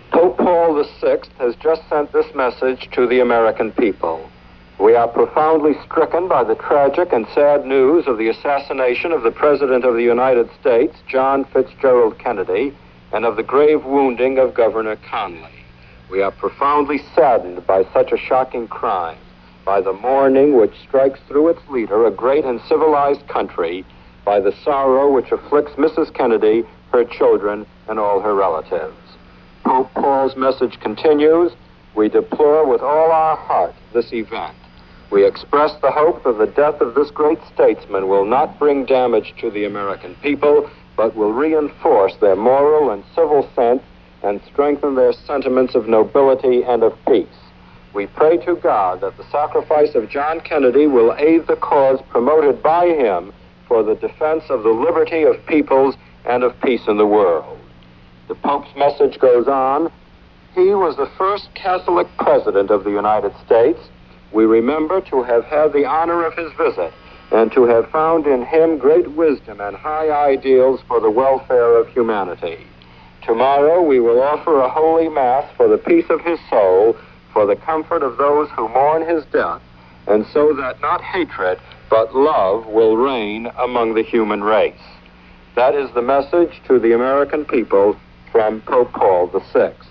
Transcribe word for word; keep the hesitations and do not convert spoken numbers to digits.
Pope Paul the Sixth has just sent this message to the American people. We are profoundly stricken by the tragic and sad news of the assassination of the President of the United States, John Fitzgerald Kennedy, and of the grave wounding of Governor Conley. We are profoundly saddened by such a shocking crime, by the mourning which strikes through its leader, a great and civilized country, by the sorrow which afflicts Missus Kennedy, her children, and all her relatives. Pope Paul's message continues. We deplore with all our heart this event. We express the hope that the death of this great statesman will not bring damage to the American people, but will reinforce their moral and civil sense and strengthen their sentiments of nobility and of peace. We pray to God that the sacrifice of John Kennedy will aid the cause promoted by him for the defense of the liberty of peoples and of peace in the world. The Pope's message goes on. He was the first Catholic president of the United States. We remember to have had the honor of his visit and to have found in him great wisdom and high ideals for the welfare of humanity. Tomorrow we will offer a holy mass for the peace of his soul, for the comfort of those who mourn his death, and so that not hatred but love will reign among the human race. That is the message to the American people from Pope Paul the Sixth.